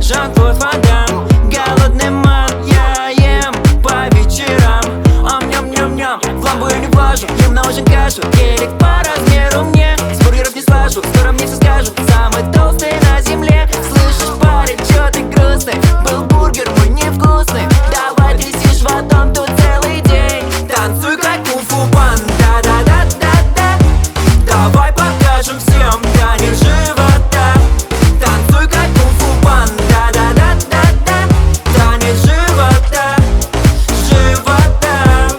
Жан-Клод Ван Дамм. Голодный ман, я ем по вечерам. Ням-ням-ням, в ламбу я не влажу, ем на ужин кашу. Гелик по размеру мне, с бургеров не слажу. Скоро мне все скажут, самый толстый на земле. Слышишь, парень, чё ты грустный? Был бургер мой невкусный. Давай тряси животом тут целый день. Танцуй как кунг-фу панда, да-да-да-да. Давай покажем всем танец живота. Танцуй как кунг-фу панда, да-да-да-да. Танец живота, живота.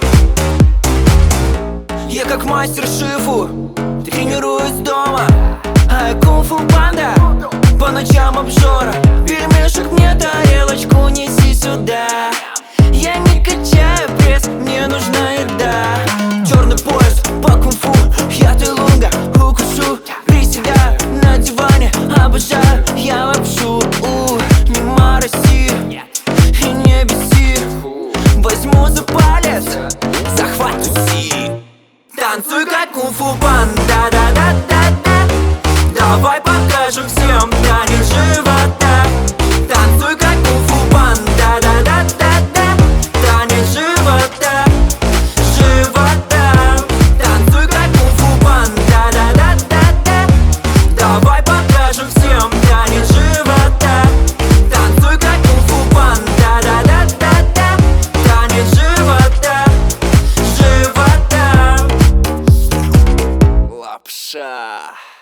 Я как мастер шифу, тренируюсь дома. А я кунг-фу панда, по ночам обжора. Пельмешек мне тарелочку неси сюда. Я не качаю пресс, мне нужна еда. Черный пояс по кунг-фу, я Тайлунга, укушу. Приседаю на диване, обожаю я лапшу. Не мороси и не беси. Возьму за палец, захвату си. Танцуй как кунг-фу панда, да-да-да-да. Давай покажем всем танец живота. Танцуй как кунг-фу панда, да-да-да-да. Танец живота, живота. Танцуй как кунг-фу панда, да-да-да-да. Давай покажем всем танец живота. Танцуй как кунг-фу панда, да-да-да-да. Танец живота, живота. Лапша.